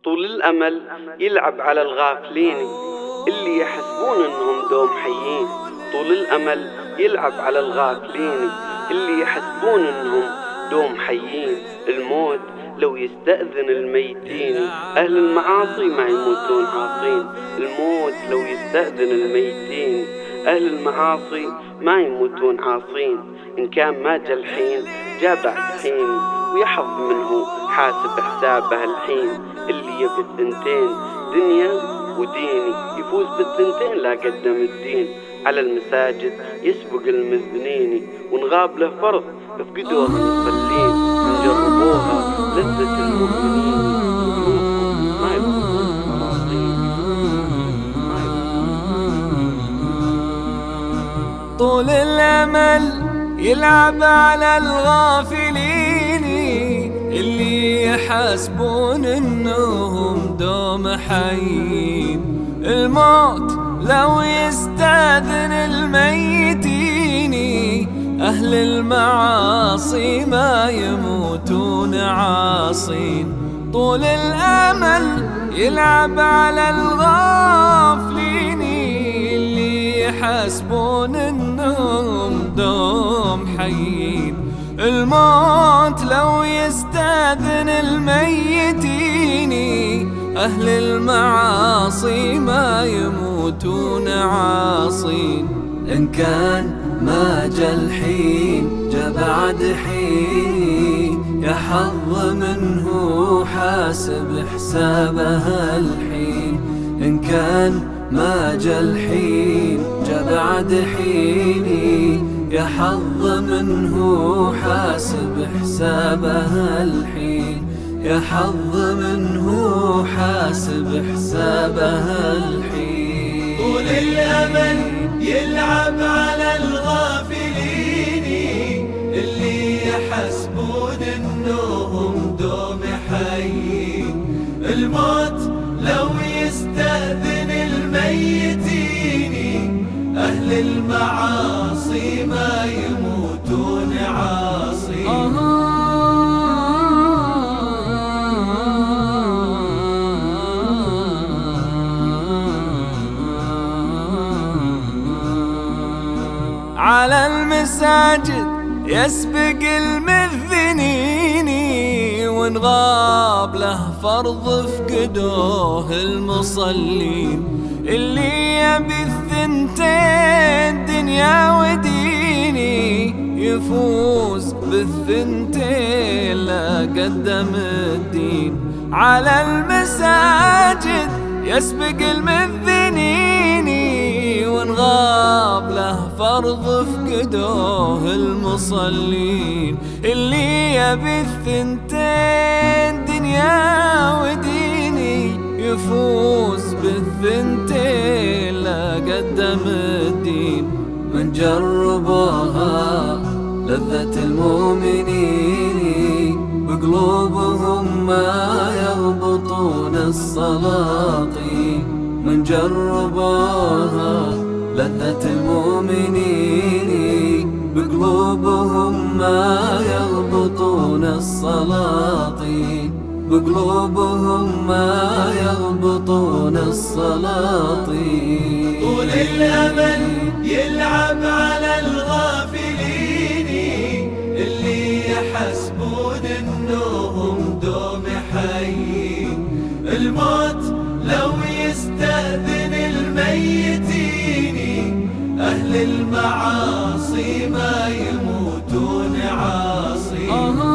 طول الأمل يلعب على الغافلين اللي يحسبون انهم دوم حيين. طول الأمل يلعب على الغافلين اللي يحسبون انهم دوم حيين. الموت لو يستأذن الميتين، أهل المعاصي ما يموتون عاصين. الموت لو يستأذن الميتين، أهل المعاصي ما يموتون عاصين. إن كان ما جا الحين جا بعد حين، ويحظ منه حاسب حسابه الحين. اللي يبي الثنتين دنيا وديني، يفوز بالثنتين لا قدم الدين. على المساجد يسبق المذنين، ونغاب له فرض يفقدوها المصلين. نجربوها لذة المؤمنين، وقلوبهم ما يبقون مراصين. طول الأمل يلعب على الغافلين اللي يحسبون انهم دوم حيين. الموت لو يستأذن الميتين، أهل المعاصي ما يموتون عاصين. طول الأمل يلعب على الغافلين اللي يحسبون انهم دوم حيين. الموت لو يستأذن الميتين، أهل المعاصي ما يموتون عاصين. إن كان ما جا الحين جا بعد حين، يا حظ منه حاسب حسابها الحين. إن كان ما جا الحين جا بعد حين، يا حظ منه حاسب حسابها الحين. يا حظ منه حاسب حسابها الحين. طول الأمل يلعب على الغافلين اللي يحسبون انهم دوم حيين. الموت لو يستأذن الميتين، أهل المعاصي ما يموتون عاصين. على المساجد يسبق المذنين، ونغاب له فرض فقدوه المصلين. اللي يبي الثنتين دنيا وديني، يفوز بالثنتين لا قدم الدين. على المساجد يسبق المذنين، ونغاب له فرض فقدوه المصلين. اللي يبي الثنتين دنيا وديني، يفوز بالثنتين لا قدم الدين. من جربوها لذة المؤمنين، بقلوبهم ما يغبطون السلاطين. من جربوها لذة المؤمنين، بقلوبهم ما يغبطون السلاطين. بقلوبهم ما يغبطون السلاطين. طول الأمل يلعب على الغافلين اللي يحسبون انهم دوم حيين. الموت لو يستأذن الميتين، أهل المعاصي ما يموتون عاصين.